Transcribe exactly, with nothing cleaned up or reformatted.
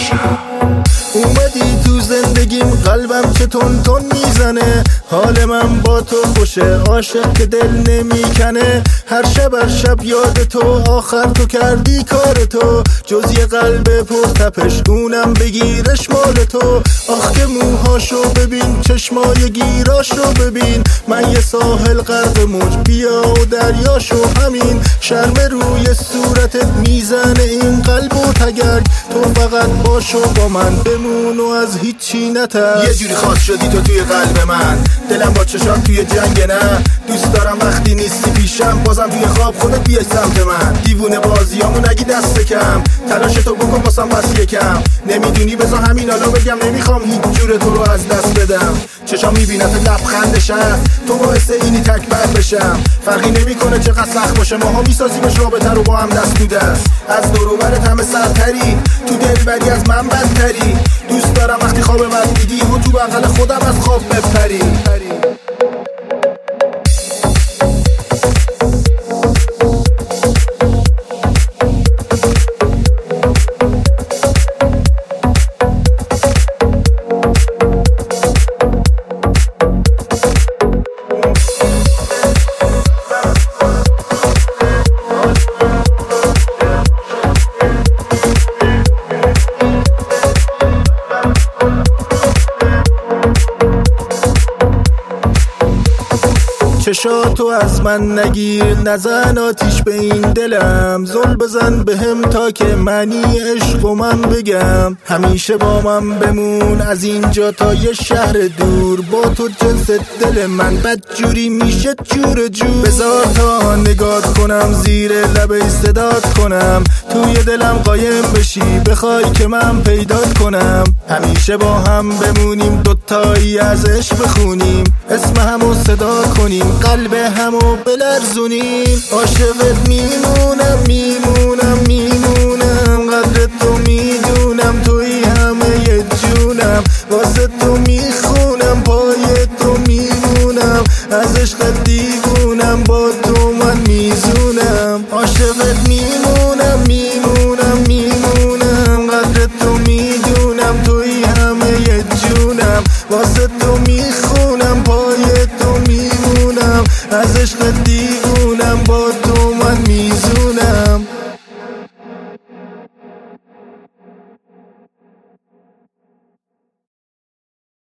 اومدی تو زندگیم قلبم چه تون تون میزنه، حال من با تو خوشه، عاشق که دل نمیکنه. هر شب هر شب یاد تو، آخر تو کردی کار تو، جز یه قلب پر تپش اونم بگیرش مال تو. آخ که موهاشو ببین، چشمای گیراشو ببین، من یه ساحل غرق موج، بیا و دریاشو همین. شرم روی صورتت میزنه این قلب و تگرگ، تو فقط باشو با من بمون و از هیچی نترس. یه جوری خاص شدی تو توی قلب من، دلم با چشات توی جنگ نه. دوست دارم وقتی نیستی پیشم، بازم توی خواب خودت بیای سمت من. دیوونه بازیامو نگی دست کم، تلاش تو بکن باسم بس یکم. نمیدونی بذار همین حالا بگم، نمیخوام هیچ جور تو رو از دست بدم. چشام میبینت لبخندش هست، تو باعث اینی تکبر بشم. فرقی نمیکنه چقدر سخت باشه، ماها میسازیمش رابطه رو با هم دست تو دست. از دور و برت همه سرتری، تو دلبری از من بدتری. دوست دارم وقتی خواب من دیدی و تو بغل خودم از خواب بپری. چشاتو از من نگیر، نزن آتیش به این دلم. زل بزن به هم تا که معنی عشق و من بگم. همیشه با من بمون از اینجا تا یه شهر دور، با تو جنس دل من بد جوری میشه جور جور. بذار تا نگات کنم، زیر لبه صدات کنم، توی دلم قایم بشی، بخوای که من پیدات کنم. همیشه با هم بمونیم، دوتایی از عشق بخونیم، اسم همو صدا کنیم، قلب همو بلرزونیم. عاشقت میمونم میمونم میمونم، قدر تو میدونم، توی همه یه جونم. واسه تو میخونم، پای تو میمونم، از عشقت دیوونم، با تو من میزونم. عاشقت میمونم میمونم میمونم، قدر تو میدونم، توی همه یه جونم. واسه تو میخونم، پای تو میمونم، از عشقت